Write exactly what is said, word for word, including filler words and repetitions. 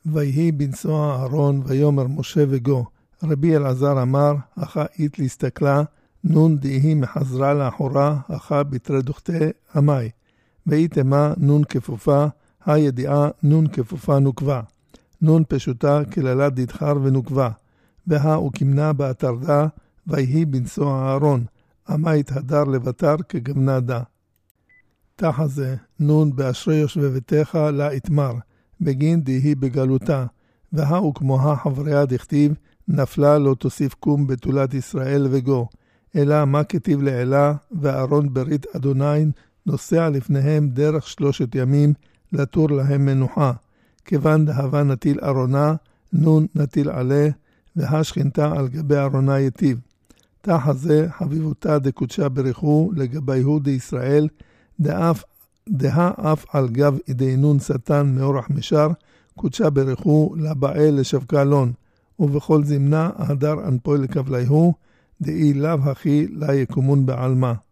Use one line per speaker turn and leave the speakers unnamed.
ויהי בנסוע אהרון ויאמר משה וגו. רבי אלעזר אמר, אחא אית להסתכלה, נון דהי מחזרה לאחורה, אחא בתרדוכתי עמי. ואיתמה נון כפופה, הידיעה נון כפופה נוקבה. נון פשוטה כללה דדחר ונוקבה. והא וכמנה באתרדה, ויהי בנסוע אהרון. עמי התהדר לבטר כגמנה דה. תחה זה, נון באשרי יושבי ביתך לה יתמר, בגין דהי בגלותה. והא וכמוה חבריה דכתיב, נפלה לא תוסיף קום בתולת ישראל וגו. אלא מה כתיב לעילה, ואהרון ברית אדוני נוסע לפניהם דרך שלושת ימים, לתור להם מנוחה. כיוון דהבה נטיל ארונה, נון נטיל עלה, והשכינתה על גבי ארונה יטיב. תחה זה חביבותה דקודשה בריחו לגבי הוד ישראל, דאף, דה אף על גב ידי נון שטן מאורח משר, קודשה בריחו לבעל לשווקה לון, ובכל זמנה הדר אנפוי לקבליהו, דאי לאו הכי לה יקומון בעלמה.